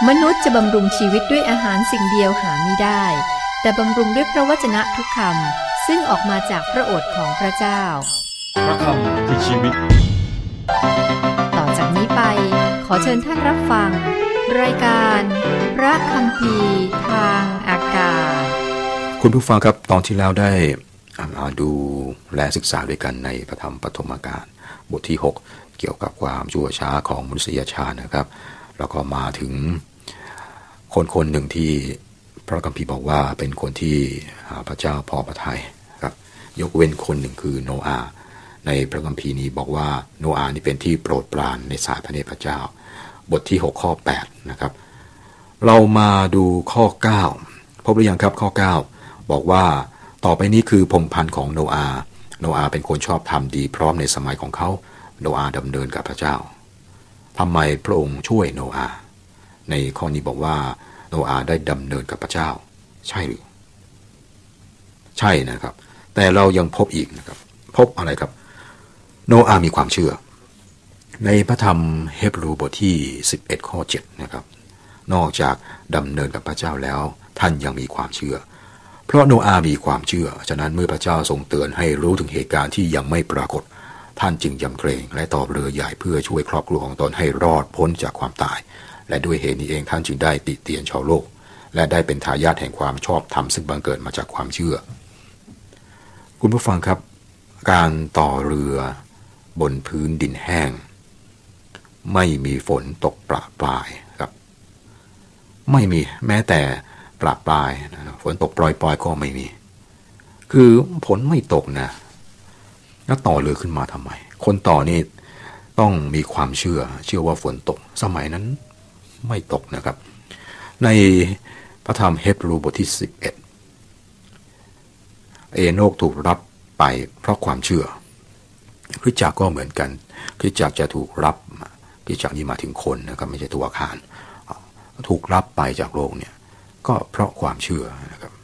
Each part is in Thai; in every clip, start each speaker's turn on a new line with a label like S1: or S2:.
S1: มนุษย์จะบำรุงชีวิตด้วยอาหารสิ่งเดียวหาไม่ได้แต่บำรุงด้วยพระวจนะทุกคำซึ่งออกมาจากพระโอษฐ์ของพระเจ้า
S2: พระคำคือชีวิต
S1: ต่อจากนี้ไปขอเชิญท่านรับฟังรายการพระคัมภีร์ทางอากาศ
S3: คุณผู้ฟังครับตอนที่แล้วได้ดูและศึกษาด้วยกันในพระธรรมปฐมกาลบทที่6เกี่ยวกับความชั่วช้าของมนุษยชาตินะครับแล้วก็มาถึงคนหนึ่งที่พระคัมภีร์บอกว่าเป็นคนที่พระเจ้าพอพระทัยครับยกเว้นคนหนึ่งคือโนอาห์ในพระคัมภีร์นี้บอกว่าโนอาห์นี่เป็นที่โปรดปรานในสายพระเนตรพระเจ้าบทที่6ข้อ8นะครับเรามาดูข้อ9พบหรือยังครับข้อ9บอกว่าต่อไปนี้คือพงศ์พันธุ์ของโนอาห์เป็นคนชอบธรรมดีพร้อมในสมัยของเขาโนอาห์ดำเนินกับพระเจ้าทำไมพระองค์ช่วยโนอาห์ในข้อนี้บอกว่าโนอาห์ได้ดำเนินกับพระเจ้าใช่หรือใช่นะครับแต่เรายังพบอีกนะครับพบอะไรครับโนอาห์มีความเชื่อในพระธรรมเฮบรูบทที่11ข้อ7นะครับนอกจากดำเนินกับพระเจ้าแล้วท่านยังมีความเชื่อเพราะโนอาห์มีความเชื่อฉะนั้นเมื่อพระเจ้าทรงเตือนให้รู้ถึงเหตุการณ์ที่ยังไม่ปรากฏท่านจึงยำเกรงและต่อเรือใหญ่เพื่อช่วยครอบครัวของตนให้รอดพ้นจากความตายและด้วยเหตุนี้เองท่านจึงได้ติเตียนชาวโลกและได้เป็นทายาทแห่งความชอบธรรมซึ่งบังเกิดมาจากความเชื่อคุณผู้ฟังครับการต่อเรือบนพื้นดินแห้งไม่มีฝนตกประปรายครับไม่มีแม้แต่ประปรายฝนตกปล่อยๆก็ไม่มีคือฝนไม่ตกนะแล้วต่อเรือขึ้นมาทำไมคนต่อนี่ต้องมีความเชื่อว่าฝนตกสมัยนั้นไม่ตกนะครับในพระธรรมเฮบรูบทที่11เอโนกถูกรับไปเพราะความเชื่อคริสตจักรก็เหมือนกันคริสตจักรจะถูกรับคริสตจักรนี้มาถึงคนนะครับไม่ใช่ตัวอาคารถูกรับไปจากโลกเนี่ยก็เพราะความเชื่อนะครับ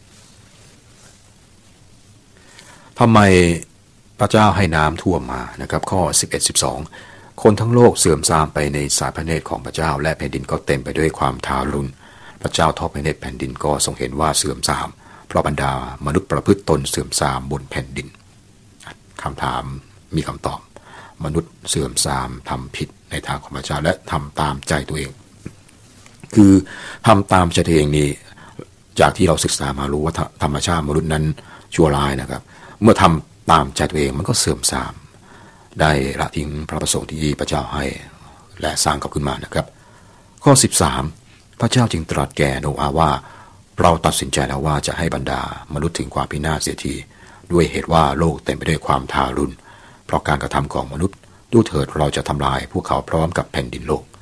S3: ทำไมพระเจ้าให้น้ำท่วมมานะครับข้อ11-12คนทั้งโลกเสื่อมทรามไปในสายพระเนตรของพระเจ้าและแผ่นดินก็เต็มไปด้วยความทารุณพระเจ้าทอดพระเนตรแผ่นดินก็ทรงเห็นว่าเสื่อมทรามเพราะบรรดามนุษย์ประพฤติตนเสื่อมทรามบนแผ่นดินคำถามมีคำตอบมนุษย์เสื่อมทรามทำผิดในทางของพระเจ้าและทำตามใจตัวเองคือทำตามใจตัวเองนี่จากที่เราศึกษามารู้ว่าธรรมชาติมนุษย์นั้นชั่วร้ายนะครับเมื่อทำตามใจตัวเองมันก็เสื่อมทรามได้ละทิ้งพระประสงค์ที่พระเจ้าให้และสร้างเขาขึ้นมานะครับข้อ13พระเจ้าจึงตรัสแก่โนอาห์ว่าเราตัดสินใจแล้วว่าจะให้บรรดามนุษย์ถึงความพินาศเสียทีด้วยเหตุว่าโลกเต็มไปด้วยความทารุณเพราะการกระทำของมนุษย์ดูเถิดเราจะทำลายพวกเขาพร้อมกับแผ่นดินโลก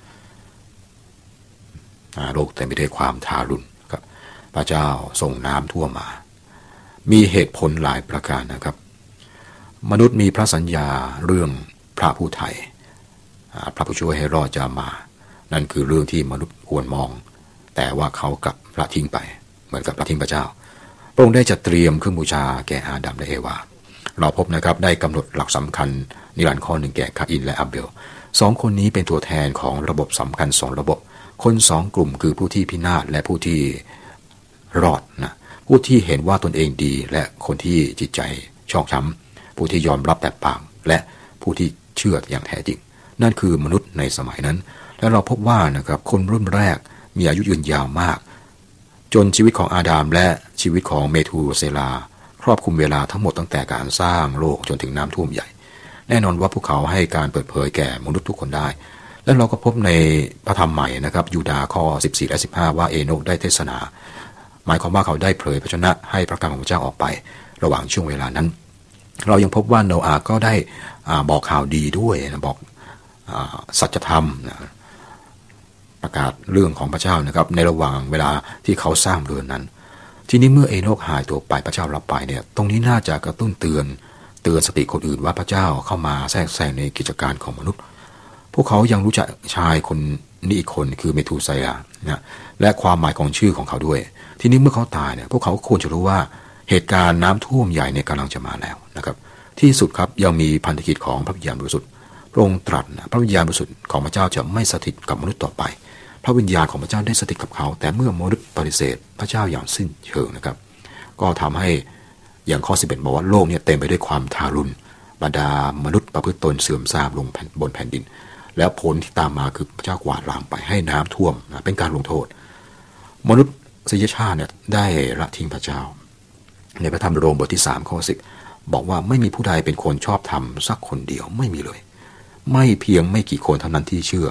S3: โลกเต็มไปด้วยความทารุณครับพระเจ้าส่งน้ำท่วมมามีเหตุผลหลายประการนะครับมนุษย์มีพระสัญญาเรื่องพระผู้ไถ่พระผู้ช่วยให้รอดจะมานั่นคือเรื่องที่มนุษย์ควรมองแต่ว่าเขากับละทิ้งไปเหมือนกับละทิ้งพระเจ้าพระองค์ได้จัดเตรียมเครื่องบูชาแก่อาดัมและเอวาเราพบนะครับได้กำหนดหลักสำคัญนิรันดร์ข้อหนึ่งแก่คาอินและอับเบลสองคนนี้เป็นตัวแทนของระบบสำคัญ2ระบบคน2กลุ่มคือผู้ที่พินาศและผู้ที่รอดนะผู้ที่เห็นว่าตนเองดีและคนที่จิตใจชอกช้ำผู้ที่ยอมรับแต่ปากและผู้ที่เชื่ออย่างแท้จริงนั่นคือมนุษย์ในสมัยนั้นและเราพบว่านะครับคนรุ่นแรกมีอายุยืนยาวมากจนชีวิตของอาดัมและชีวิตของเมทูเซลาครอบคลุมเวลาทั้งหมดตั้งแต่การสร้างโลกจนถึงน้ำท่วมใหญ่แน่นอนว่าพวกเขาให้การเปิดเผยแก่มนุษย์ทุกคนได้และเราก็พบในพระธรรมใหม่นะครับยูดาห์ข้อ14และ15ว่าเอโนกได้เทศนาหมายความว่าเขาได้เผยพระชนะให้พระคำของพระเจ้าออกไประหว่างช่วงเวลานั้นเรายังพบว่าโนอาห์ก็ได้บอกข่าวดีด้วยนะบอกสัจธรรมประกาศเรื่องของพระเจ้านะครับในระหว่างเวลาที่เขาสร้างเรือนนั้นทีนี้เมื่อเอโนกหายตัวไปพระเจ้ารับไปเนี่ยตรงนี้น่าจะกระตุ้นเตือนสติคนอื่นว่าพระเจ้าเข้ามาแทรกแซงในกิจการของมนุษย์พวกเขายังรู้จักชายคนนี้อีกคนคือเมทูไซลานะและความหมายของชื่อของเขาด้วยทีนี้เมื่อเขาตายเนี่ยพวกเขาควรจะรู้ว่าเหตุการณ์น้ำท่วมใหญ่เนี่ยกำลังจะมาแล้วนะครับที่สุดครับยังมีพันธกิจของพระวิญญาณบริสุทธิ์พระองค์ตรัสนะพระวิญญาณบริสุทธิ์ของพระเจ้าจะไม่สถิตกับมนุษย์ต่อไปพระวิญญาณของพระเจ้าได้สถิตกับเขาแต่เมื่อมนุษย์ปฏิเสธพระเจ้าอย่างสิ้นเชิงนะครับก็ทำให้อย่างข้อ11บอกว่าโลกเนี่ยเต็มไปด้วยความทารุณบรรดามนุษย์ประพฤติตนเสื่อมทราบลงบนแผ่นดินแล้วผลที่ตามมาคือพระเจ้ากวาดล้างไปให้น้ำท่วมเป็นการลงโทษมนุษยชาติเนี่ยได้ละทิ้งพระเจ้าในพระธรรมโรมบทที่3ข้อ10บอกว่าไม่มีผู้ใดเป็นคนชอบธรรมสักคนเดียวไม่มีเลยไม่เพียงไม่กี่คนเท่านั้นที่เชื่อ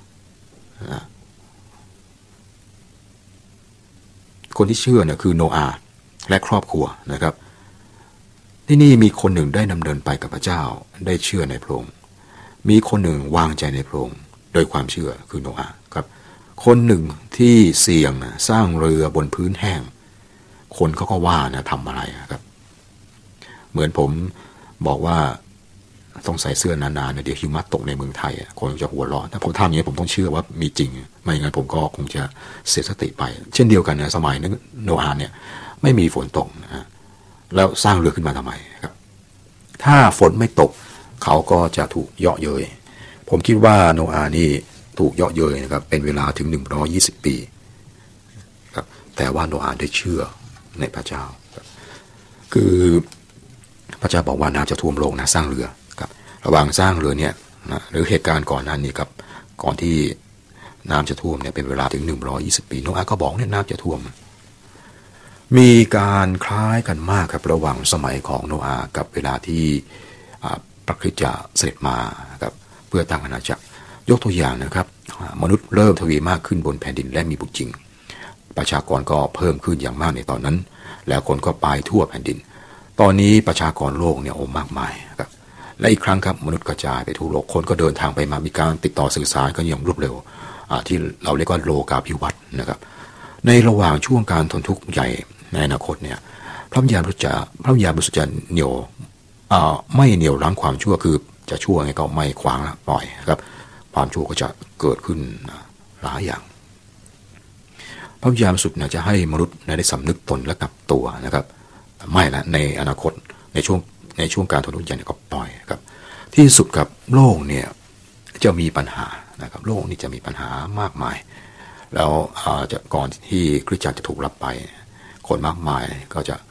S3: คนที่เชื่อเนี่ยคือโนอาห์และครอบครัวนะครับที่นี่มีคนหนึ่งได้ดำเนินไปกับพระเจ้าได้เชื่อในพระองค์มีคนหนึ่งวางใจในพระองค์โดยความเชื่อคือโนอาห์ครับคนหนึ่งที่เสี่ยงสร้างเรือบนพื้นแห้งคนเขาก็ว่านะทำอะไรครับเหมือนผมบอกว่าต้องใส่เสื้อนานๆเดี๋ยวหิมะตกในเมืองไทยคนจะหัวเราะถ้าผมทำอย่างนี้ผมต้องเชื่อว่ามีจริงไม่อย่างนั้นผมก็คงจะเสียสติไปเช่นเดียวกันนะสมัยนั้นโนอาห์เนี่ยไม่มีฝนตกนะแล้วสร้างเรือขึ้นมาทำไมครับถ้าฝนไม่ตกเขาก็จะถูกเยาะเย้ยผมคิดว่าโนอาห์นี่ถูกเยาะเย้ยนะครับเป็นเวลาถึง120 ปีครับแต่ว่าโนอาห์ได้เชื่อในพระเจ้าคือพระเจ้าบอกว่าน้ำจะท่วมโลกนะสร้างเรือครับระหว่างสร้างเรือเนี่ยนะหรือเหตุการณ์ก่อนหน้านี้ครับก่อนที่น้ำจะท่วมเนี่ยเป็นเวลาถึง120 ปีโนอาห์ก็บอกเนี่ยน้ำจะท่วมมีการคล้ายกันมากครับระหว่างสมัยของโนอาห์กับเวลาที่พระคริสต์จะเสด็จมาครับเพื่อตั้งอาณาจักรยกตัวอย่างนะครับมนุษย์เริ่มทวีมากขึ้นบนแผ่นดินและมีบุตรจริงประชากรก็เพิ่มขึ้นอย่างมากในตอนนั้นแล้วคนก็ไปทั่วแผ่นดินตอนนี้ประชากรโลกเนี่ยมากมายครับและอีกครั้งครับมนุษย์กระจายไปทั่วโลกคนก็เดินทางไปมามีการติดต่อสื่อสารกันอย่างรวดเร็วที่เราเรียกว่าโลกาภิวัตน์นะครับในระหว่างช่วงการทนทุกข์ใหญ่ในอนาคตเนี่ยพระวิญญาณบริสุทธิ์จะเหนี่ยวไม่เหนี่ยวรั้งความชั่วคือจะชั่วไงก็ไม่ขวางปล่อยครับความชั่วก็จะเกิดขึ้นหลายอย่างพระวิญญาณบริสุทธิ์จะให้มนุษย์ได้สำนึกตนและกลับตัวนะครับไม่ละในอนาคตในช่วงการทนทุกข์ใหญ่ก็ปล่อยครับที่สุดกับโลกเนี่ยจะมีปัญหานะครับโลกนี้จะมีปัญหามากมายแล้วจะก่อนที่คริสตจักรจะถูกรับไปคนมากมายก็จะ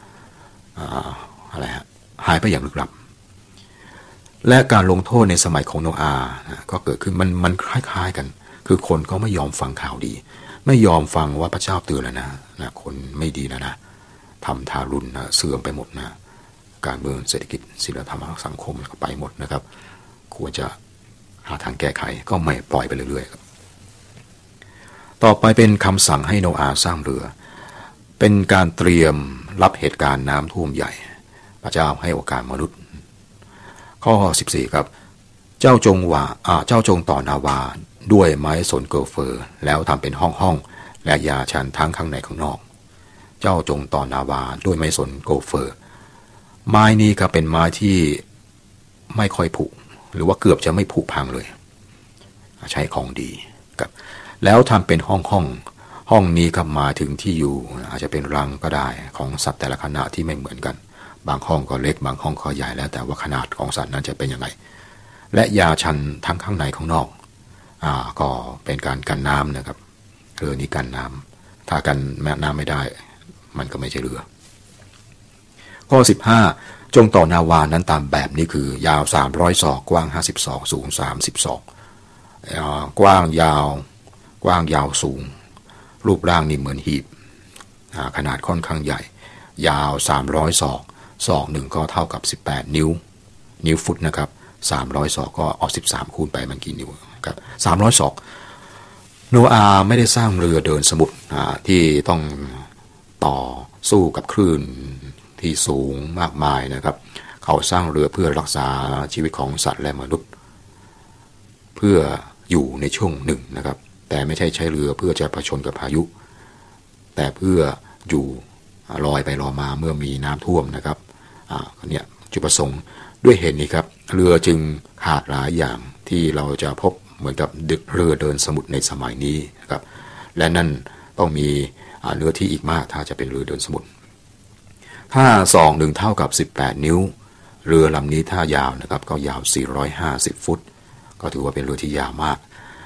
S3: หายไปอย่างลึกลับและการลงโทษในสมัยของโนอาห์ก็เกิดขึ้นมันคล้ายๆกันคือคนก็ไม่ยอมฟังข่าวดีไม่ยอมฟังว่าพระเจ้าเตือนแล้วนะคนไม่ดีแล้วนะทำทารุณนะเสื่อมไปหมดนะการเมืองเศรษฐกิจศีลธรรมสังคมก็ไปหมดนะครับควรจะหาทางแก้ไขก็ไม่ปล่อยไปเรื่อยๆครับต่อไปเป็นคำสั่งให้โนอาห์สร้างเรือเป็นการเตรียมรับเหตุการณ์น้ำท่วมใหญ่พระเจ้าให้โอกาสมนุษย์ข้อ14ครับเจ้าจงต่อนาวาด้วยไม้สนเกอเฟอร์แล้วทำเป็นห้องและยาชันทั้งข้างในข้างนอกเจ้าจงต่อนาวาด้วยไม้สนโกเฟอร์ไม้นี้ครับเป็นไม้ที่ไม่ค่อยผุหรือว่าเกือบจะไม่ผุพังเลยใช้ของดีครับแล้วทำเป็นห้องนี้ครับมาถึงที่อยู่อาจจะเป็นรังก็ได้ของสัตว์แต่ละขนาดที่ไม่เหมือนกันบางห้องก็เล็กบางห้องก็ใหญ่แล้วแต่ว่าขนาดของสัตว์นั้นจะเป็นยังไงและยาชันทั้งข้างในข้างนอกก็เป็นการกันน้ำนะครับเรือนี้กันน้ำถ้ากันน้ำไม่ได้มันก็ไม่ใช่เรือข้อ15จงต่อนาวานั้นตามแบบนี้คือยาว300 ศอกกว้าง50 ศอกสูง30 ศอกกว้างยาวสูงรูปร่างนี่เหมือนหีบขนาดค่อนข้างใหญ่ยาว300 ศอกหนึ่งก็เท่ากับ18 นิ้วฟุตนะครับ300 ศอกก็เอา13คูณไปมันกี่นิ้วครับ300 ศอกโนอาห์ไม่ได้สร้างเรือเดินสมุทรที่ต้องต่อสู้กับคลื่นที่สูงมากมายนะครับเขาสร้างเรือเพื่อรักษาชีวิตของสัตว์และมนุษย์เพื่ออยู่ในช่วงหนึ่งนะครับแต่ไม่ใช่ใช้เรือเพื่อจะเผชิญกับพายุแต่เพื่ออยู่ลอยไปลอยมาเมื่อมีน้ำท่วมนะครับเนี่ยจุดประสงค์ด้วยเหตุนี้ครับเรือจึงขาดหลายอย่างที่เราจะพบเหมือนกับเรือเดินสมุทรในสมัยนี้นะครับและนั่นต้องมีเนื้อที่อีกมากถ้าจะเป็นเรือเดินสมุทรถ้าศอกหนึ่งเท่ากับ18 นิ้วเรือลำนี้ถ้ายาวนะครับก็ยาว450 ฟุตก็ถือว่าเป็นเรือที่ยาวมาก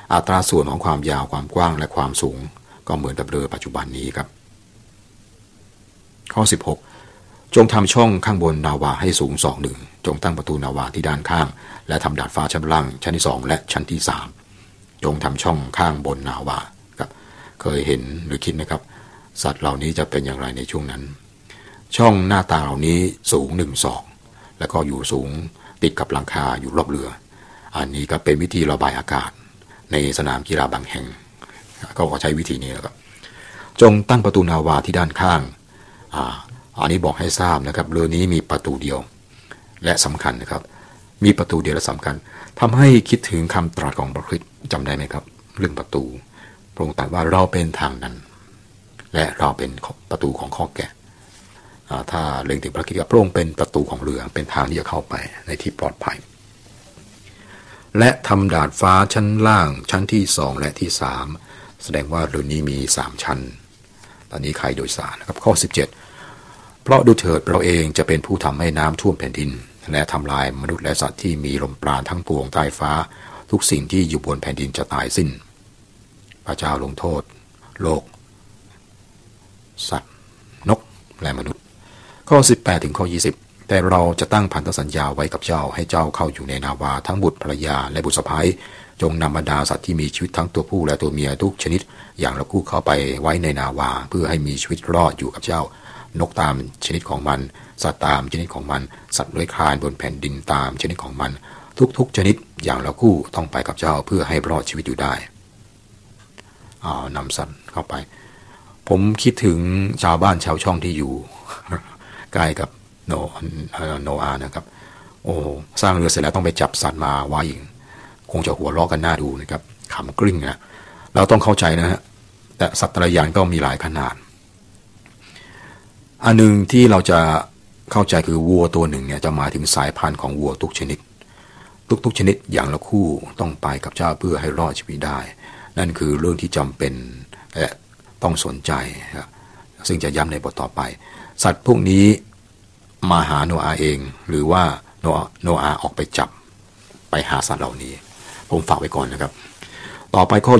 S3: อัตราส่วนของความยาวความกว้างและความสูงก็เหมือนกับเรือปัจจุบันนี้ครับข้อ16จงทำช่องข้างบนนาวาให้สูงศอกหนึ่งจงตั้งประตูนาวาที่ด้านข้างและทำดาดฟ้าชั้นล่างชั้นที่2และชั้นที่3จงทำช่องข้างบนนาวาครับเคยเห็นหรือคิดไหมครับสัตว์เหล่านี้จะเป็นอย่างไรในช่วงนั้นช่องหน้าตาเหล่านี้สูง1 ศอกแล้วก็อยู่สูงติดกับหลังคาอยู่รอบเรืออันนี้ก็เป็นวิธีระบายอากาศในสนามกีฬาบางแห่งก็ใช้วิธีนี้นะครับจงตั้งประตูนาวาที่ด้านข้างอันนี้บอกให้ทราบนะครับเรือนี้มีประตูเดียวและสำคัญนะครับมีประตูเดียวและสำคัญทำให้คิดถึงคำตรัสของพระคริสต์จำได้ไหมครับเรื่องประตูพระองค์ตรัสว่าเราเป็นทางนั้นและเราเป็นประตูของข้อแกะถ้าเล็งถึงพระคริสต์พระองค์เป็นประตูของเรือเป็นทางที่จะเข้าไปในที่ปลอดภัยและทำดาดฟ้าชั้นล่างชั้นที่2และที่3แสดงว่าเรือนี้มี3ชั้นตอนนี้ใครโดยสารนะครับข้อ17เพราะดูเถิดเราเองจะเป็นผู้ทำให้น้ำท่วมแผ่นดินและทำลายมนุษย์และสัตว์ที่มีลมปราณทั้งปวงใต้ฟ้าทุกสิ่งที่อยู่บนแผ่นดินจะตายสิ้นพระเจ้าลงโทษโลกสัตว์นกและมนุษย์ข้อ18ถึงข้อ20แต่เราจะตั้งพันธสัญญาไว้กับเจ้าให้เจ้าเข้าอยู่ในนาวาทั้งบุตรภรรยาและบุตรสะใภ้จงนำบรรดาสัตว์ที่มีชีวิตทั้งตัวผู้และตัวเมียทุกชนิดอย่างละคู่เข้าไปไว้ในนาวาเพื่อให้มีชีวิตรอดอยู่กับเจ้านกตามชนิดของมันสัตว์ตามชนิดของมันสัตว์เลื้อยคลานบนแผ่นดินตามชนิดของมันทุกชนิดอย่างละคู่ต้องไปกับเจ้าเพื่อให้รอดชีวิตอยู่ได้นำสัตว์เข้าไปผมคิดถึงชาวบ้านชาวช่องที่อยู่ ใกล้กับโนอานะครับโอ้สร้างเรือเสร็จแล้วต้องไปจับสัตว์มาไว้อีกคงจะหัวเราะกันหน้าดูนะครับขำกลิ้งนะเราต้องเข้าใจนะฮะแต่สัตว์แต่ละอย่างก็มีหลายขนาดอันหนึ่งที่เราจะเข้าใจคือวัวตัวหนึ่งเนี่ยจะหมายถึงสายพันธุ์ของวัวทุกชนิดทุกชนิดอย่างละคู่ต้องไปกับเจ้าเพื่อให้รอดชีวิตได้นั่นคือเรื่องที่จำเป็นและต้องสนใจครับซึ่งจะย้ำในบทต่อไปสัตว์พวกนี้มาหาโนอาห์เองหรือว่าโนอาห์ออกไปจับไปหาสัตว์เหล่านี้ผมฝากไว้ก่อนนะครับต่อไปข้อ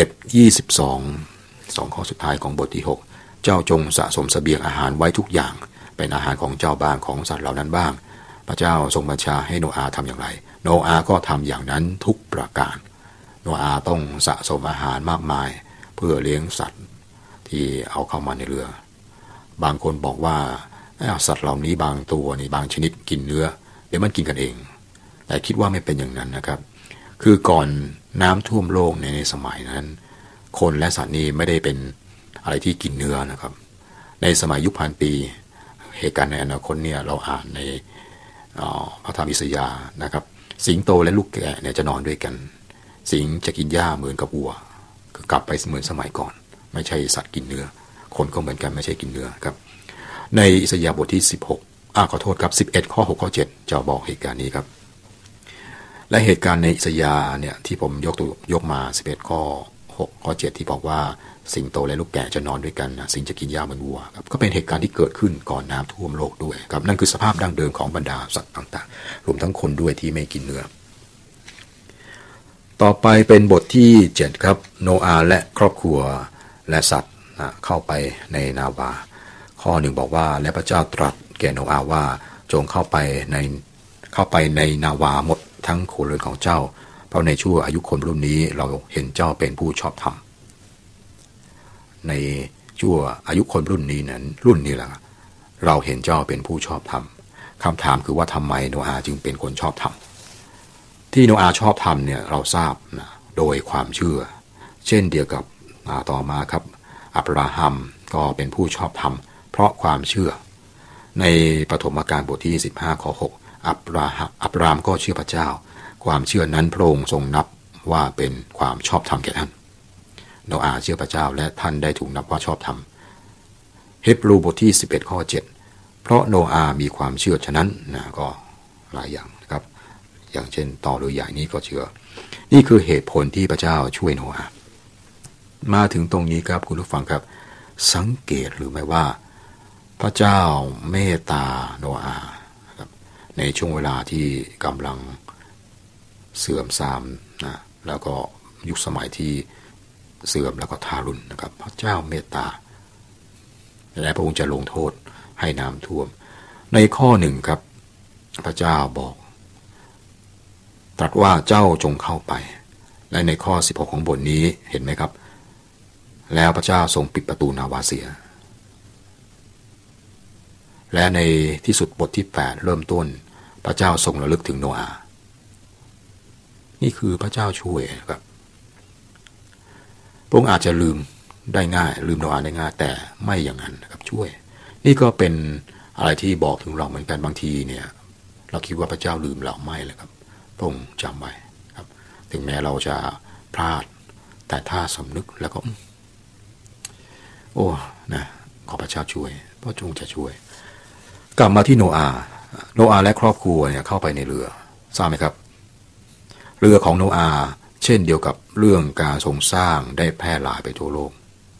S3: 21 22 2ข้อสุดท้ายของบทที่6เจ้าจงสะสมเสบียงอาหารไว้ทุกอย่างเป็นอาหารของเจ้าบ้างของสัตว์เหล่านั้นบ้างพระเจ้าทรงบัญชาให้โนอาห์ทำอย่างไรโนอาห์ก็ทำอย่างนั้นทุกประการโนอาห์ต้องสะสมอาหารมากมายเพื่อเลี้ยงสัตว์ที่เอาเข้ามาในเรือบางคนบอกว่าสัตว์เหล่านี้บางตัวนี่บางชนิดกินเนื้อเดี๋ยวมันกินกันเองแต่คิดว่าไม่เป็นอย่างนั้นนะครับคือก่อนน้ำท่วมโลกในสมัยนั้นคนและสัตว์นี้ไม่ได้เป็นอะไรที่กินเนื้อนะครับในสมัยยุคพันปีเหตุการณ์ในอนาคตเนี่ยเราอ่านในพระธรรมอิสยาห์นะครับสิงโตและลูกแกะเนี่ยจะนอนด้วยกันสิงจะกินหญ้าเหมือนกับวัวคือกลับไปเหมือนสมัยก่อนไม่ใช่สัตว์กินเนื้อคนก็เหมือนกันไม่ใช่กินเนื้อครับในอิสยาห์บทที่16ขอโทษครับ11ข้อ6ข้อ7จะบอกเหตุการณ์นี้ครับและเหตุการณ์ในอิสยาห์เนี่ยที่ผมยกมา11ข้อ6ข้อ7ที่บอกว่าสิงโตและลูกแกะจะนอนด้วยกันสิงจะกินหญ้าเหมือนวัวครับก็เป็นเหตุการณ์ที่เกิดขึ้นก่อนน้ำท่วมโลกด้วยครับนั่นคือสภาพดั้งเดิมของบรรดาสัตว์ต่างๆรวมทั้งคนด้วยที่ไม่กินเนื้อต่อไปเป็นบทที่7ครับโนอาห์และครอบครัวและสัตว์เข้าไปในนาวาข้อหนึ่งบอกว่าและพระเจ้าตรัสแก่โนอาห์ว่าจงเข้าไปในนาวาหมดทั้งครัวเรือนของเจ้าเพราะในชั่วอายุคนรุ่นนี้เราเห็นเจ้าเป็นผู้ชอบธรรมในชั่วอายุคนรุ่นนี้นั้นรุ่นนี้แหละเราเห็นเจ้าเป็นผู้ชอบธรรมคำถามคือว่าทำไมโนอาห์จึงเป็นคนชอบธรรมที่โนอาห์ชอบธรรมเนี่ยเราทราบนะโดยความเชื่อเช่นเดียวกับต่อมาครับอับราฮัมก็เป็นผู้ชอบธรรมเพราะความเชื่อในปฐมกาลบทที่15ข้อ6อับรามก็เชื่อพระเจ้าความเชื่อนั้นพระองค์ทรงนับว่าเป็นความชอบธรรมแก่ท่านโนอาห์เชื่อพระเจ้าและท่านได้ถูกนับว่าชอบธรรมเฮบรูบทที่11ข้อ7เพราะโนอาห์มีความเชื่อฉะนั้นก็หลายอย่างนะครับอย่างเช่นต่อหรือใหญ่นี้ก็เชื่อนี่คือเหตุผลที่พระเจ้าช่วยโนอาห์มาถึงตรงนี้ครับคุณผู้ฟังครับสังเกตหรือไม่ว่าพระเจ้าเมตตาโนอาห์ในช่วงเวลาที่กำลังเสื่อมทรามนะแล้วก็ยุคสมัยที่เสื่อมแล้วก็ทารุณนะครับพระเจ้าเมตตาและพระองค์จะลงโทษให้น้ำท่วมในข้อหนึ่งครับพระเจ้าบอกตรัสว่าเจ้าจงเข้าไปและในข้อ16ของบทนี้เห็นไหมครับแล้วพระเจ้าทรงปิดประตูนาวาเสียและในที่สุดบทที่8เริ่มต้นพระเจ้าทรงระลึกถึงโนอาห์นี่คือพระเจ้าช่วยครับพระองค์อาจจะลืมได้ง่ายลืมโนอาห์ได้ง่ายแต่ไม่อย่างนั้นนะครับช่วยนี่ก็เป็นอะไรที่บอกถึงเราเหมือนกันบางทีเนี่ยเราคิดว่าพระเจ้าลืมเราไม่เลยครับพระองค์จำไว้ครับถึงแม้เราจะพลาดแต่ถ้าสำนึกแล้วก็โอ้นะขอพระเจ้าช่วยพระองค์จะช่วยกลับมาที่โนอาห์และครอบครัวเนี่ยเข้าไปในเรือทราบไหมครับเรือของโนอาห์เช่นเดียวกับเรื่องการทรงสร้างได้แพร่หลายไปทั่วโลก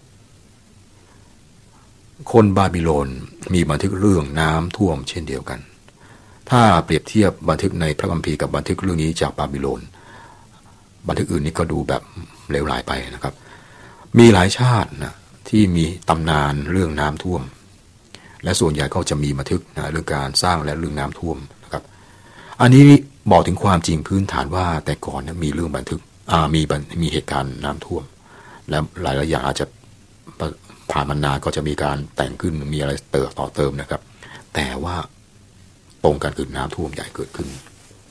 S3: คนบาบิโลนมีบันทึกเรื่องน้ำท่วมเช่นเดียวกันถ้าเปรียบเทียบบันทึกในพระคัมภีร์กับบันทึกเรื่องนี้จากบาบิโลนบันทึกอื่นนี้ก็ดูแบบเลวร้ายไปนะครับมีหลายชาตินะที่มีตำนานเรื่องน้ำท่วมและส่วนใหญ่ก็จะมีบันทึกเรื่องการสร้างและเรื่องน้ำท่วมนะครับอันนี้บอกถึงความจริงพื้นฐานว่าแต่ก่อนมีเรื่องบันทึกมีเหตุการณ์น้ำท่วมและหลายอย่างอาจจะผ่านมานานก็จะมีการแต่งขึ้นมีอะไรต่อเติมนะครับแต่ว่าตรงกันคือน้ำท่วมใหญ่เกิดขึ้น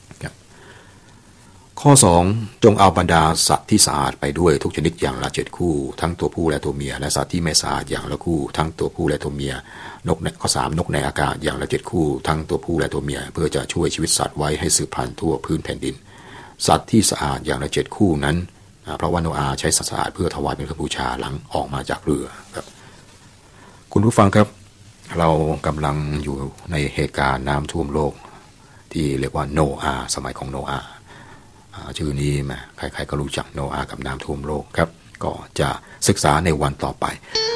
S3: ข้อ2จงเอาบรรดาสัตว์ที่สะอาดไปด้วยทุกชนิดอย่างละ7คู่ทั้งตัวผู้และตัวเมียและสัตว์ที่ไม่สะอาดอย่างละคู่ทั้งตัวผู้และตัวเมียข้อ3นกในอากาศอย่างละ7คู่ทั้งตัวผู้และตัวเมียเพื่อจะช่วยชีวิตสัตว์ไว้ให้สืบพันธุ์ทั่วพื้นแผ่นดินสัตว์ที่สะอาดอย่างละ7คู่นั้นเพราะว่าโนอาห์ใช้สัตว์สะอาดเพื่อถวายเป็นเครื่องบูชาหลังออกมาจากเรือครับคุณผู้ฟังครับเรากำลังอยู่ในเหตุการณ์น้ำท่วมโลกที่เรียกว่าโนอาห์สมัยของโนอาห์ชื่อนี้ใครๆก็รู้จักโนอาห์กับน้ำท่วมโลกครับก็จะศึกษาในวันต่อไป